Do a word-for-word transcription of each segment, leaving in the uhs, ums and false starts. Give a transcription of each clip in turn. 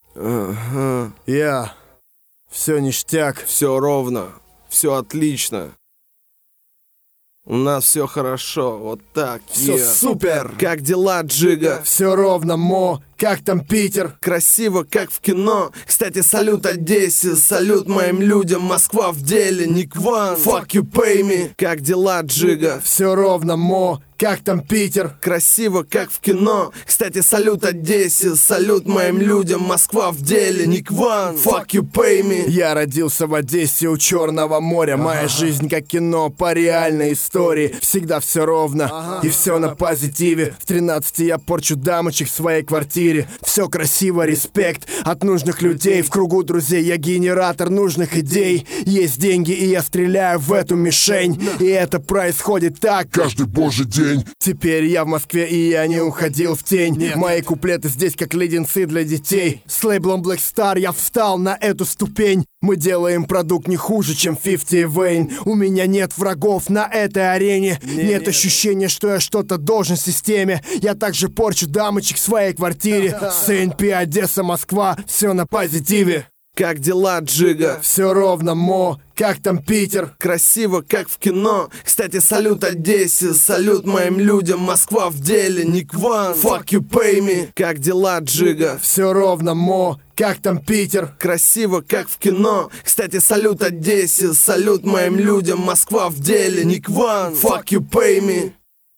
Ага. Я. Все ништяк. Все ровно. Все отлично. У нас все хорошо. Вот так. Все yeah. супер. Как дела, Джига? Все ровно, Мо. Как там Питер? Красиво, как в кино. Кстати, салют Одессе, салют моим людям. Москва в деле, Ник Ван. Fuck you, pay me. Как дела, Джига? Все ровно, Мо. Как там Питер? Красиво, как в кино. Кстати, салют Одессе, салют моим людям. Москва в деле, Ник Ван. Fuck you, pay me. Я родился в Одессе у Черного моря. Моя жизнь как кино по реальной истории. Всегда все ровно и все на позитиве. В тринадцати я порчу дамочек в своей квартире. Все красиво, респект от нужных людей. В кругу друзей я генератор нужных идей. Есть деньги, и я стреляю в эту мишень. И это происходит так каждый божий день. Теперь я в Москве, и я не уходил в тень. Нет. Мои куплеты здесь как леденцы для детей. С лейблом Black Star я встал на эту ступень. Мы делаем продукт не хуже, чем фифти Вейн. У меня нет врагов на этой арене. Нет, нет ощущения, что я что-то должен системе. Я также порчу дамочек в своей квартире. си эн пи, Одесса, Москва, все на позитиве. Как дела, Джига? Все ровно, Мо. Как там Питер? Красиво, как в кино. Кстати, салют Одессе, салют моим людям. Москва в деле, Ник Ван. Fuck you, pay me. Как дела, Джига? Все ровно, Мо. Как там Питер? Красиво, как в кино. Кстати, салют Одессе, салют моим людям. Москва в деле, Ник Ван. Fuck you, pay me.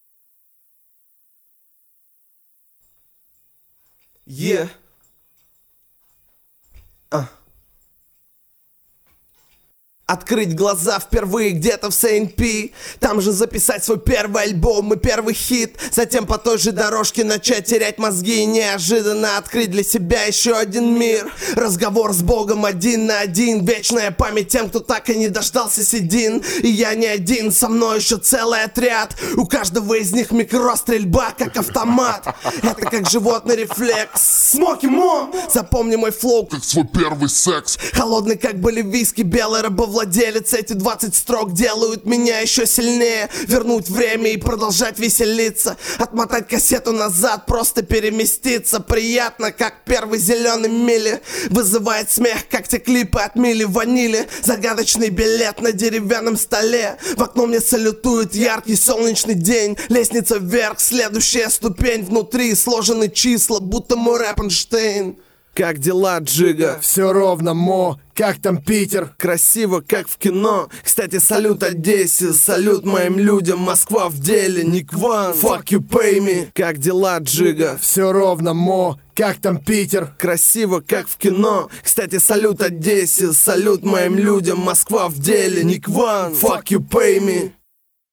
Yeah. А. Открыть глаза впервые где-то в си эн пи. Там же записать свой первый альбом и первый хит. Затем по той же дорожке начать терять мозги. И неожиданно открыть для себя еще один мир. Разговор с Богом один на один. Вечная память тем, кто так и не дождался седин. И я не один, со мной еще целый отряд. У каждого из них микрострельба, как автомат. Это как животный рефлекс. Смоки Мо! Запомни мой флоу, как свой первый секс. Холодный, как боливийский белый рабовладелец. Эти двадцать строк делают меня еще сильнее. Вернуть время и продолжать веселиться. Отмотать кассету назад, просто переместиться. Приятно, как первый зеленый мили. Вызывает смех, как те клипы от Мили Ванили. Загадочный билет на деревянном столе. В окно мне салютует яркий солнечный день. Лестница вверх, следующая ступень. Внутри сложены числа, будто мой рэп Эйнштейн. Как дела, Джига? Все ровно, Мо. Как там Питер? Красиво, как в кино. Кстати, салют Одессе, салют моим людям. Москва в деле, Ник Ван. Fuck you, pay me. Как дела, Джига? Все ровно, Мо. Как там Питер? Красиво, как в кино. Кстати, салют Одессе, салют моим людям. Москва в деле, Ник Ван. Fuck you, pay me.